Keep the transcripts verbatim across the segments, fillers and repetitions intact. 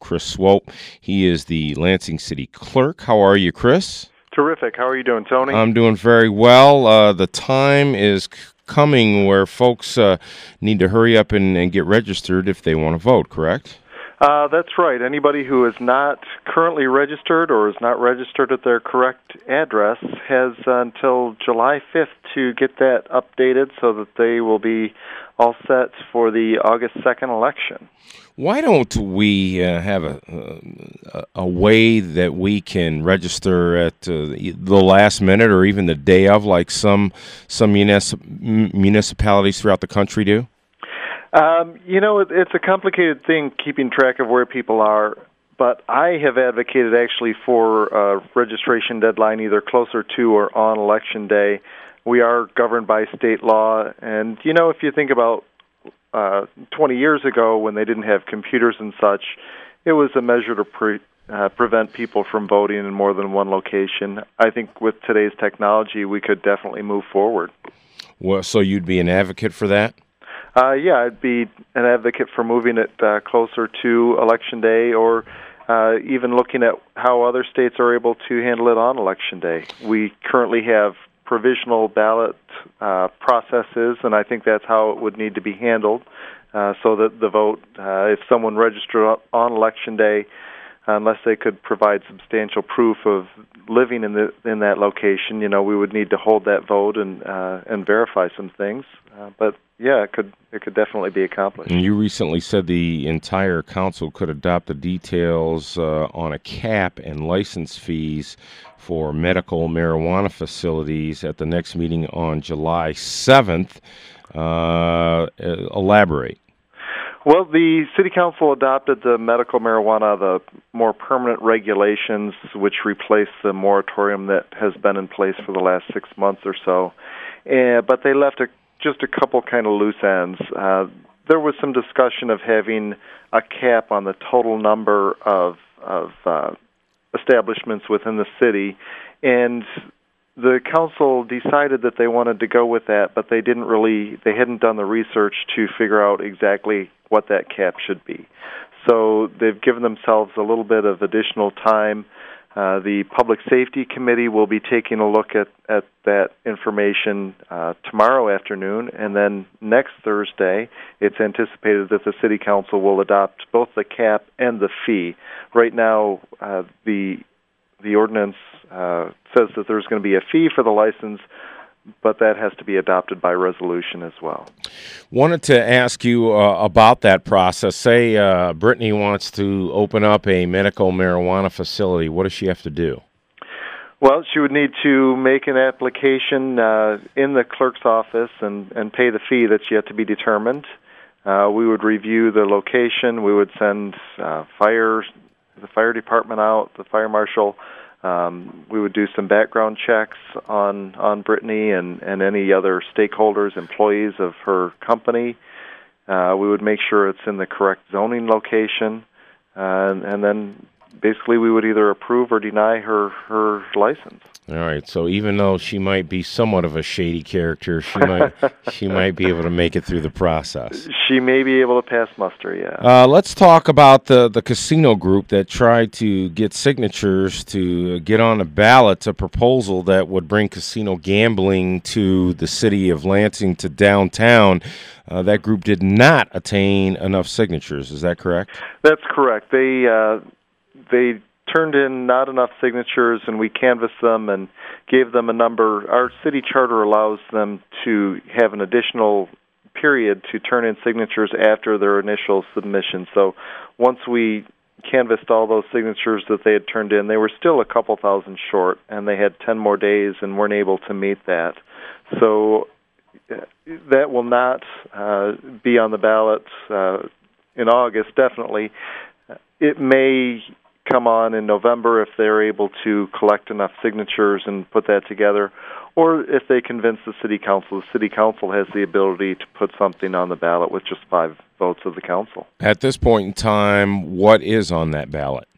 Chris Swope. He is the Lansing City Clerk. How are you, Chris? Terrific. How are you doing, Tony? I'm doing very well. Uh, the time is c- coming where folks uh, need to hurry up and, and get registered if they want to vote, correct? Uh, that's right. Anybody who is not currently registered or is not registered at their correct address has uh, until July fifth to get that updated so that they will be all set for the August second election. Why don't we uh, have a, a a way that we can register at uh, the last minute or even the day of, like some some municip- municipalities throughout the country do? Um, you know, it, it's a complicated thing keeping track of where people are, but I have advocated actually for a registration deadline either closer to or on Election Day. We are governed by state law, and, you know, if you think about uh, twenty years ago when they didn't have computers and such, it was a measure to pre- uh, prevent people from voting in more than one location. I think with today's technology, we could definitely move forward. Well, so you'd be an advocate for that? Uh, yeah, I'd be an advocate for moving it uh, closer to Election Day, or uh, even looking at how other states are able to handle it on Election Day. We currently have provisional ballot uh, processes, and I think that's how it would need to be handled, uh, so that the vote, uh, if someone registered on Election Day, unless they could provide substantial proof of living in the in that location, you know, we would need to hold that vote and uh, and verify some things. Uh, but yeah, it could it could definitely be accomplished. And you recently said the entire council could adopt the details uh, on a cap and license fees for medical marijuana facilities at the next meeting on July seventh. Uh, elaborate. Well, the City Council adopted the medical marijuana, the more permanent regulations, which replaced the moratorium that has been in place for the last six months or so. Uh, but they left a, just a couple kind of loose ends. Uh, there was some discussion of having a cap on the total number of, of uh, establishments within the city, and the council decided that they wanted to go with that, but they didn't really, they hadn't done the research to figure out exactly what that cap should be. So they've given themselves a little bit of additional time. Uh, the Public Safety Committee will be taking a look at, at that information uh, tomorrow afternoon, and then next Thursday, it's anticipated that the City Council will adopt both the cap and the fee. Right now, uh, the the ordinance uh, says that there's going to be a fee for the license, but that has to be adopted by resolution as well. Wanted to ask you uh, about that process. Say uh, Brittany wants to open up a medical marijuana facility. What does she have to do? Well, she would need to make an application uh, in the clerk's office and, and pay the fee that's yet to be determined. Uh, we would review the location. We would send uh, fire, the fire department out, the fire marshal. Um, we would do some background checks on, on Brittany and, and any other stakeholders, employees of her company. Uh, we would make sure it's in the correct zoning location, uh, and, and then basically we would either approve or deny her, her license. All right. So even though she might be somewhat of a shady character, she might she might be able to make it through the process. She may be able to pass muster, yeah. Uh, let's talk about the, the casino group that tried to get signatures to get on the ballot a proposal that would bring casino gambling to the city of Lansing, to downtown. Uh, that group did not attain enough signatures. Is that correct? That's correct. They uh, they turned in not enough signatures, and we canvassed them and gave them a number. Our city charter allows them to have an additional period to turn in signatures after their initial submission. So once we canvassed all those signatures that they had turned in, they were still a couple thousand short, and they had ten more days and weren't able to meet that. So uh, that will not uh, be on the ballot uh, in August, definitely. It may come on in November if they're able to collect enough signatures and put that together, or if they convince the City Council. The City Council has the ability to put something on the ballot with just five votes of the Council. At this point in time, what is on that ballot?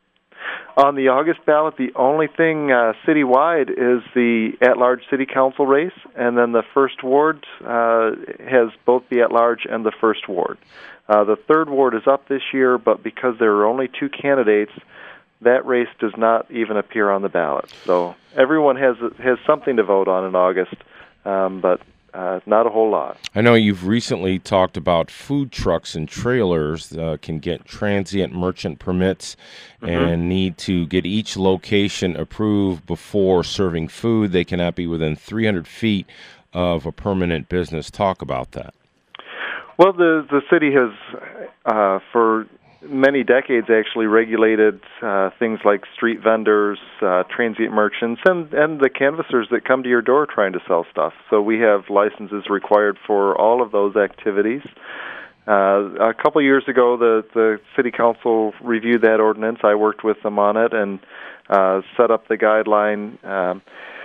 On the August ballot, the only thing uh, citywide is the at-large City Council race, and then the first ward uh, has both the at-large and the first ward. Uh, the third ward is up this year, but because there are only two candidates, that race does not even appear on the ballot. So everyone has has something to vote on in August, um, but uh, not a whole lot. I know you've recently talked about food trucks and trailers uh, can get transient merchant permits mm-hmm. and need to get each location approved before serving food. They cannot be within three hundred feet of a permanent business. Talk about that. Well, the the city has, uh, for many decades, actually regulated uh, things like street vendors, uh, transient merchants, and, and the canvassers that come to your door trying to sell stuff. So we have licenses required for all of those activities. Uh, a couple of years ago, the, the city council reviewed that ordinance. I worked with them on it and uh, set up the guideline. Um,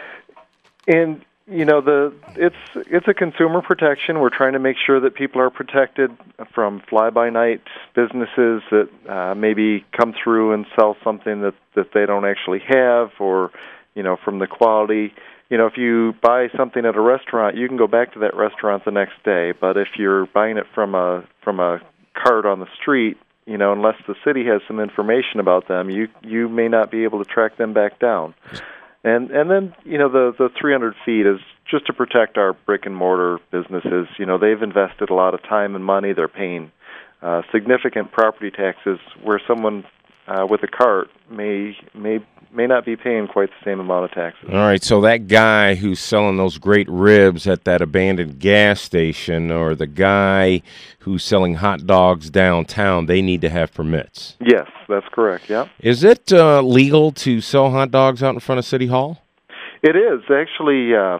and You know, the it's it's a consumer protection. We're trying to make sure that people are protected from fly-by-night businesses that uh, maybe come through and sell something that, that they don't actually have, or, you know, from the quality. You know, if you buy something at a restaurant, you can go back to that restaurant the next day. But if you're buying it from a from a cart on the street, you know, unless the city has some information about them, you you may not be able to track them back down. And and then, you know, the, the three hundred feet is just to protect our brick-and-mortar businesses. You know, they've invested a lot of time and money. They're paying uh, significant property taxes where someone uh, with a cart may may may not be paying quite the same amount of taxes. All right, so that guy who's selling those great ribs at that abandoned gas station, or the guy who's selling hot dogs downtown, they need to have permits. Yes, that's correct, yeah. Is it uh, legal to sell hot dogs out in front of City Hall? It is. Actually, uh,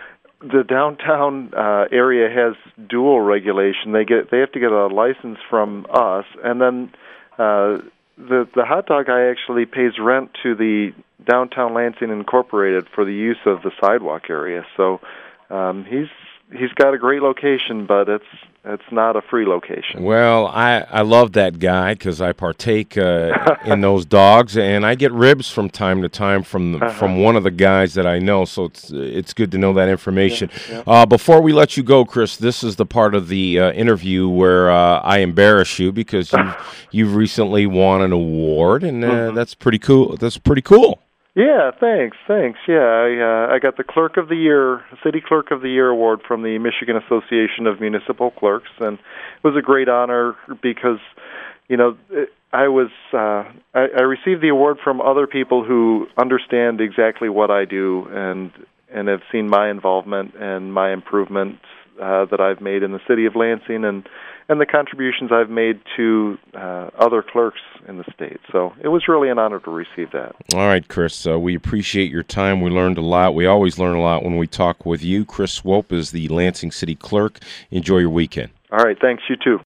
the downtown uh, area has dual regulation. They get they have to get a license from us, and then uh, the the hot dog guy actually pays rent to the Downtown Lansing Incorporated for the use of the sidewalk area. So um, he's he's got a great location, but it's it's not a free location. Well, I, I love that guy because I partake uh, in those dogs, and I get ribs from time to time from the, uh-huh. from one of the guys that I know. So it's it's good to know that information. Yeah, yeah. Uh, before we let you go, Chris, this is the part of the uh, interview where uh, I embarrass you because you've you've recently won an award, and uh, mm-hmm. that's pretty cool. That's pretty cool. Yeah, thanks, thanks. Yeah, I, uh, I got the Clerk of the Year, City Clerk of the Year award from the Michigan Association of Municipal Clerks, and it was a great honor because, you know, I was uh, I, I received the award from other people who understand exactly what I do and and have seen my involvement and my improvements uh, that I've made in the city of Lansing and and the contributions I've made to uh, other clerks in the state. So it was really an honor to receive that. All right, Chris, uh, we appreciate your time. We learned a lot. We always learn a lot when we talk with you. Chris Swope is the Lansing City Clerk. Enjoy your weekend. All right, thanks. You too.